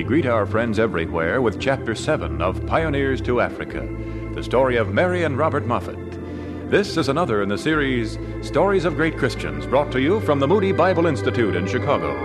greet our friends everywhere with Chapter 7 of Pioneers to Africa, the story of Mary and Robert Moffat. This is another in the series Stories of Great Christians, brought to you from the Moody Bible Institute in Chicago.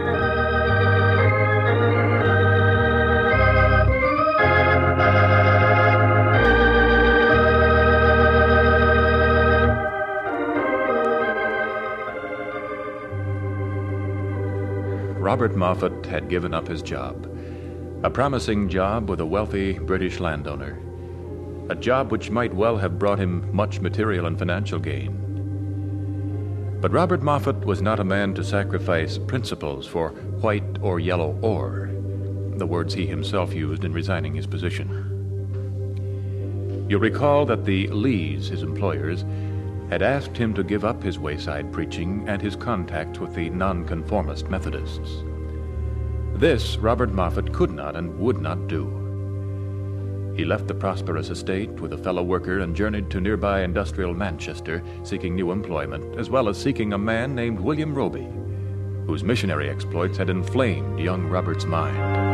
Robert Moffat had given up his job, a promising job with a wealthy British landowner, a job which might well have brought him much material and financial gain. But Robert Moffat was not a man to sacrifice principles for white or yellow ore, the words he himself used in resigning his position. You'll recall that the Lees, his employers, had asked him to give up his wayside preaching and his contacts with the nonconformist Methodists. This Robert Moffat could not and would not do. He left the prosperous estate with a fellow worker and journeyed to nearby industrial Manchester, seeking new employment, as well as seeking a man named William Roby, whose missionary exploits had inflamed young Robert's mind.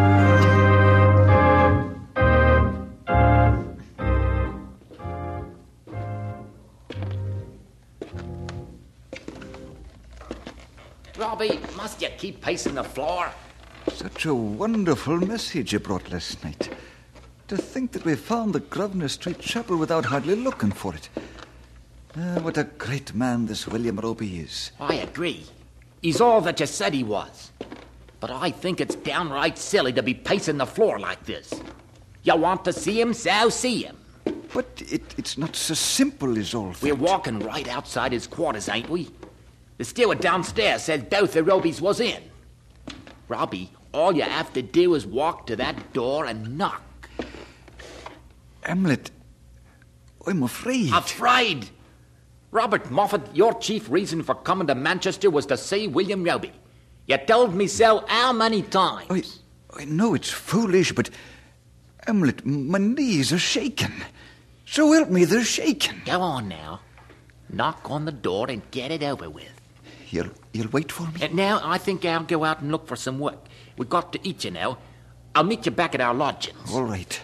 Robbie, must you keep pacing the floor? Such a wonderful message you brought last night. To think that we found the Grosvenor Street chapel without hardly looking for it. What a great man this William Roby is. I agree. He's all that you said he was. But I think it's downright silly to be pacing the floor like this. You want to see him, so see him. But it's not so simple as all that. We're walking right outside his quarters, ain't we? The steward downstairs said both the Robys was in. Robbie, all you have to do is walk to that door and knock. Hamlet, I'm afraid. Afraid? Robert Moffat, your chief reason for coming to Manchester was to see William Roby. You told me so how many times? I know it's foolish, but... Hamlet, my knees are shaking. So help me, they're shaking. Go on now. Knock on the door and get it over with. You'll wait for me? Now, I think I'll go out and look for some work. We've got to eat, you know. I'll meet you back at our lodgings. All right.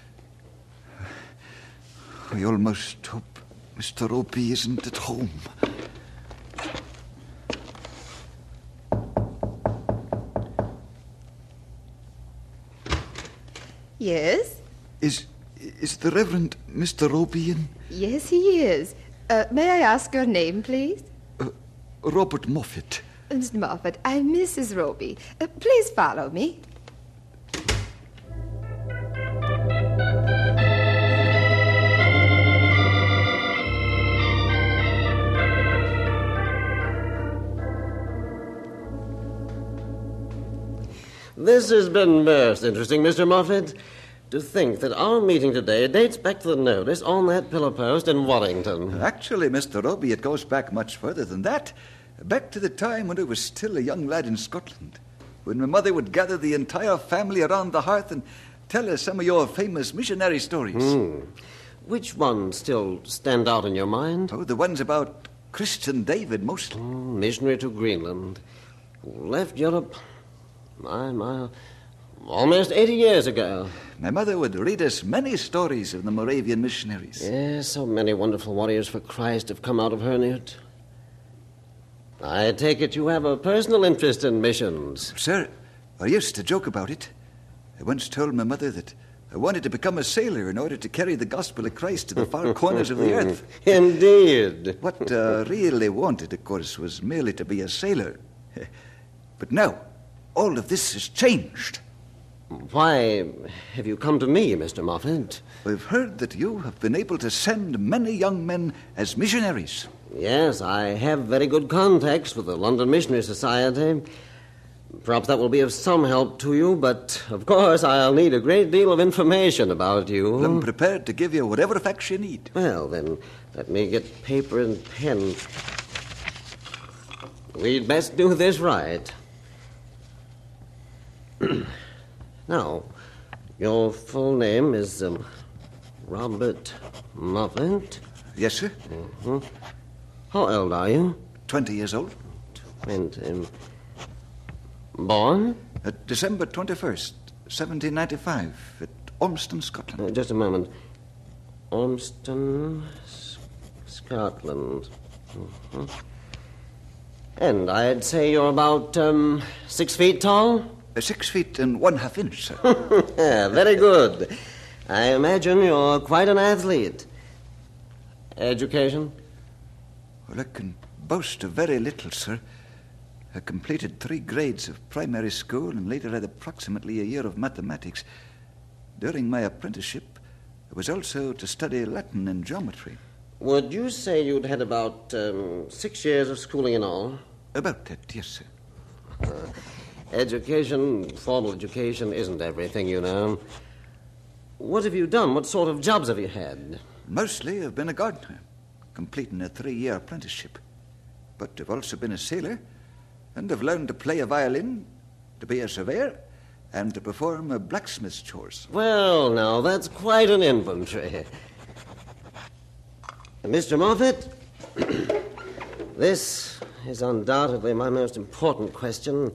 I almost hope Mr. Roby isn't at home. Yes? Is the Reverend Mr. Roby in? Yes, he is. May I ask your name, please? Robert Moffat. Mr. Moffat, I'm Mrs. Roby. Please follow me. This has been most interesting, Mr. Moffat. To think that our meeting today dates back to the notice on that pillar post in Warrington. Actually, Mr. Roby, it goes back much further than that. Back to the time when I was still a young lad in Scotland, when my mother would gather the entire family around the hearth and tell us some of your famous missionary stories. Which ones still stand out in your mind? Oh, the ones about Christian David, mostly. Missionary to Greenland. Left Europe, my, almost 80 years ago. My mother would read us many stories of the Moravian missionaries. Yes, so many wonderful warriors for Christ have come out of Herniot. I take it you have a personal interest in missions. Sir, I used to joke about it. I once told my mother that I wanted to become a sailor in order to carry the gospel of Christ to the far corners of the earth. Indeed. What I really wanted, of course, was merely to be a sailor. But now, all of this has changed. Why have you come to me, Mr. Moffat? I've heard that you have been able to send many young men as missionaries. Yes, I have very good contacts with the London Missionary Society. Perhaps that will be of some help to you, but of course I'll need a great deal of information about you. I'm prepared to give you whatever facts you need. Well, then, let me get paper and pen. We'd best do this right. Now, your full name is Robert Moffat? Yes, sir. Mm-hmm. How old are you? 20 years old. 20. Born? December 21st, 1795, at Ormston, Scotland. Just a moment. Ormston, Scotland. Mm-hmm. And I'd say you're about 6 feet tall? 6 feet and 1/2 inch, sir. Yeah, very good. I imagine you're quite an athlete. Education? Well, I can boast of very little, sir. I completed 3 grades of primary school and later had approximately a year of mathematics. During my apprenticeship, I was also to study Latin and geometry. Would you say you'd had about 6 years of schooling in all? About that, yes, sir. Education, formal education, isn't everything, you know. What have you done? What sort of jobs have you had? Mostly I've been a gardener, completing a 3-year apprenticeship. But I've also been a sailor, and I've learned to play a violin, to be a surveyor, and to perform blacksmith's chores. Well, now, that's quite an inventory. Mr. Moffat, this is undoubtedly my most important question.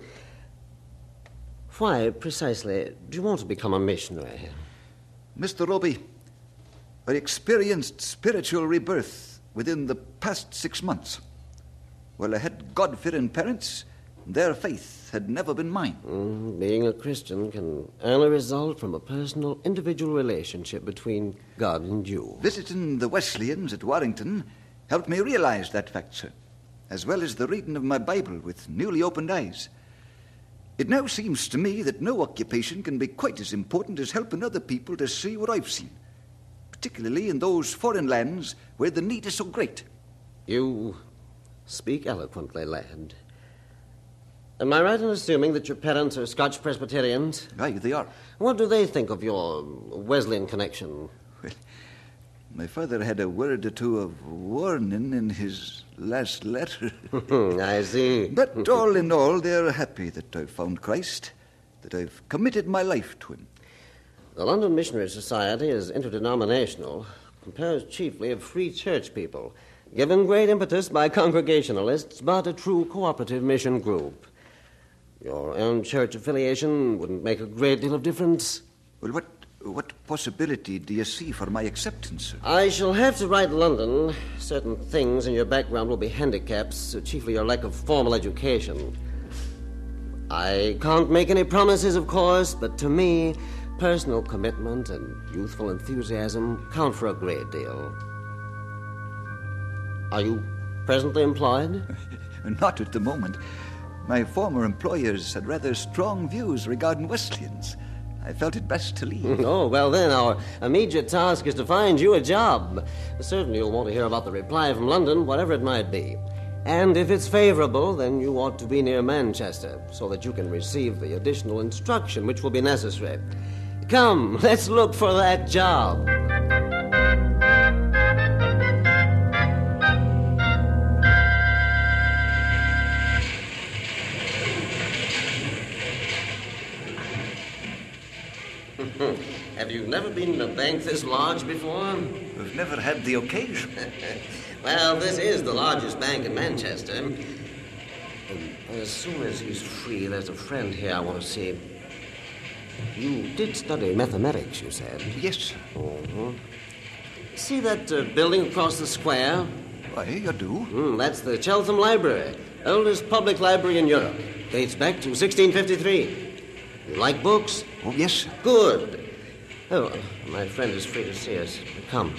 Why, precisely, do you want to become a missionary? Mr. Roby, I experienced spiritual rebirth within the past 6 months. Well, I had God-fearing parents. Their faith had never been mine. Being a Christian can only result from a personal, individual relationship between God and you. Visiting the Wesleyans at Warrington helped me realize that fact, sir, as well as the reading of my Bible with newly opened eyes. It now seems to me that no occupation can be quite as important as helping other people to see what I've seen, particularly in those foreign lands where the need is so great. You speak eloquently, lad. Am I right in assuming that your parents are Scotch Presbyterians? Aye, they are. What do they think of your Wesleyan connection? Well, my father had a word or two of warning in his last letter. I see. But all in all, they're happy that I've found Christ, that I've committed my life to him. The London Missionary Society is interdenominational, composed chiefly of free church people, given great impetus by Congregationalists, but a true cooperative mission group. Your own church affiliation wouldn't make a great deal of difference. Well, what possibility do you see for my acceptance, sir? I shall have to write London. Certain things in your background will be handicaps, chiefly your lack of formal education. I can't make any promises, of course, but to me, personal commitment and youthful enthusiasm count for a great deal. Are you presently employed? Not at the moment. My former employers had rather strong views regarding Wesleyans. I felt it best to leave. Oh, well then, our immediate task is to find you a job. Certainly you'll want to hear about the reply from London, whatever it might be. And if it's favorable, then you ought to be near Manchester, so that you can receive the additional instruction which will be necessary. Come, let's look for that job. Have you never been in a bank this large before? I've never had the occasion. Well, this is the largest bank in Manchester. And as soon as he's free, there's a friend here I want to see. You did study mathematics, you said? Yes, sir. Mm-hmm. See that building across the square? Why, you do? That's the Cheltenham Library, oldest public library in Europe. Dates back to 1653. You like books? Oh, yes, sir. Good. Oh, my friend is free to see us. Come.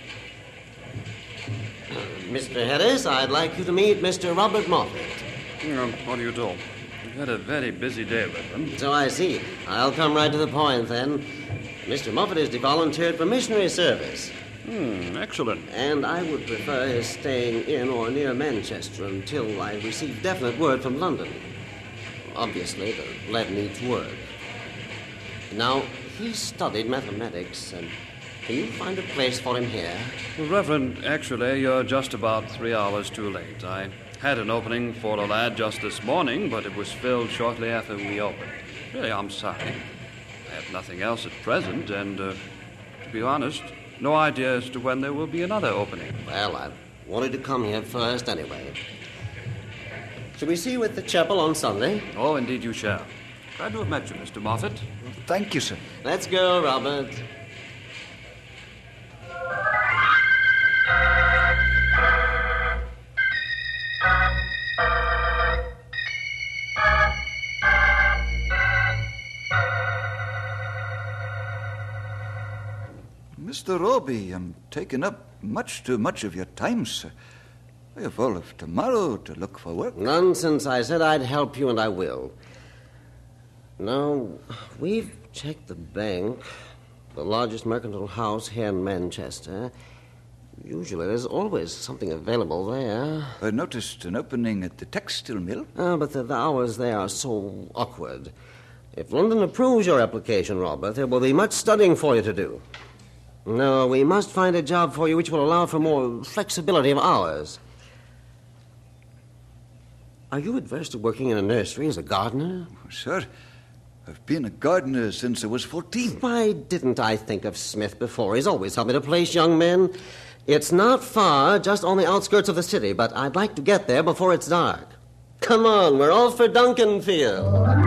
Mr. Harris, I'd like you to meet Mr. Robert Moffat. What do you do? You've had a very busy day, Reverend. So I see. I'll come right to the point, then. Mr. Moffat is devolunteered for missionary service. Excellent. And I would prefer his staying in or near Manchester until I receive definite word from London. Obviously, the lad needs work. Now, he studied mathematics, and can you find a place for him here? Well, Reverend, actually, you're just about 3 hours too late. I had an opening for a lad just this morning, but it was filled shortly after we opened. Really, I'm sorry. I have nothing else at present, and, to be honest, no idea as to when there will be another opening. Well, I wanted to come here first anyway. Shall we see you at the chapel on Sunday? Oh, indeed you shall. Glad to have met you, Mr. Moffat. Thank you, sir. Let's go, Robert. Mr. Roby, I'm taking up much too much of your time, sir. I have all of tomorrow to look for work. Nonsense. I said I'd help you, and I will. Now, we've checked the bank, the largest mercantile house here in Manchester. Usually there's always something available there. I noticed an opening at the textile mill. But the hours there are so awkward. If London approves your application, Robert, there will be much studying for you to do. No, we must find a job for you which will allow for more flexibility of hours. Are you adverse to working in a nursery as a gardener? Sir, I've been a gardener since I was 14. Why didn't I think of Smith before? He's always helped me to place young men. It's not far, just on the outskirts of the city, but I'd like to get there before it's dark. Come on, we're off for Duncanfield.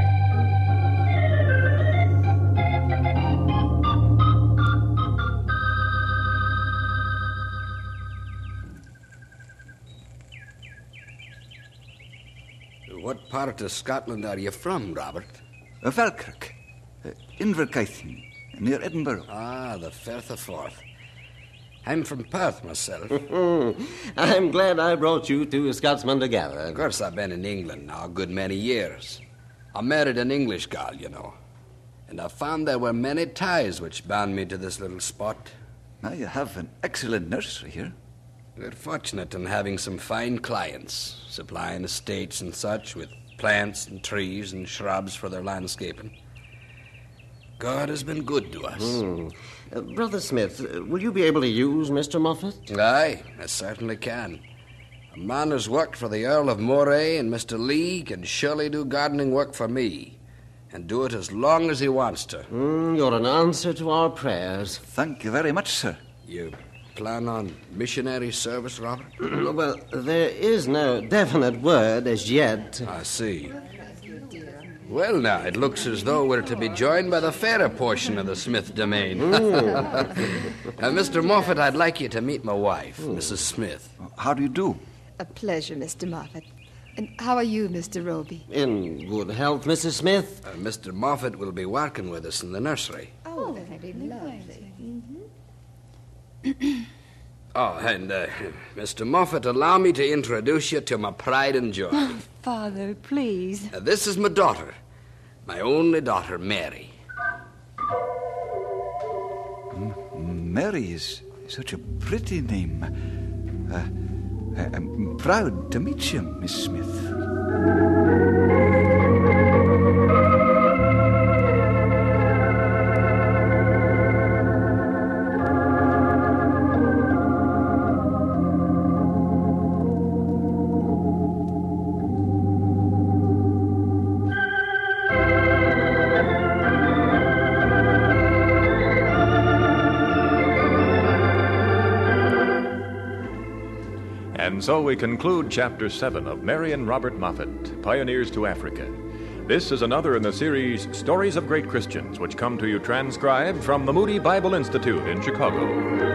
What part of Scotland are you from, Robert? Falkirk, Inverkeithing, near Edinburgh. Ah, the Firth of Forth. I'm from Perth myself. I'm glad I brought you two Scotsmen together. Of course, I've been in England now a good many years. I married an English girl, you know. And I found there were many ties which bound me to this little spot. Now you have an excellent nursery here. We're fortunate in having some fine clients, supplying estates and such with plants and trees and shrubs for their landscaping. God has been good to us. Brother Smith, will you be able to use Mr. Moffat? Aye, I certainly can. A man who's worked for the Earl of Moray and Mr. Lee can surely do gardening work for me, and do it as long as he wants to. You're an answer to our prayers. Thank you very much, sir. You plan on missionary service, Robert? Well, there is no definite word as yet. I see. Well, now, it looks as though we're to be joined by the fairer portion of the Smith domain. Mr. Moffat, I'd like you to meet my wife, Mrs. Smith. How do you do? A pleasure, Mr. Moffat. And how are you, Mr. Roby? In good health, Mrs. Smith. Mr. Moffat will be working with us in the nursery. Oh, very lovely. Oh, and Mr. Moffat, allow me to introduce you to my pride and joy. Father, please. This is my daughter, my only daughter, Mary. Mary is such a pretty name. I'm proud to meet you, Miss Smith. And so we conclude Chapter 7 of Mary and Robert Moffat, Pioneers to Africa. This is another in the series Stories of Great Christians, which come to you transcribed from the Moody Bible Institute in Chicago.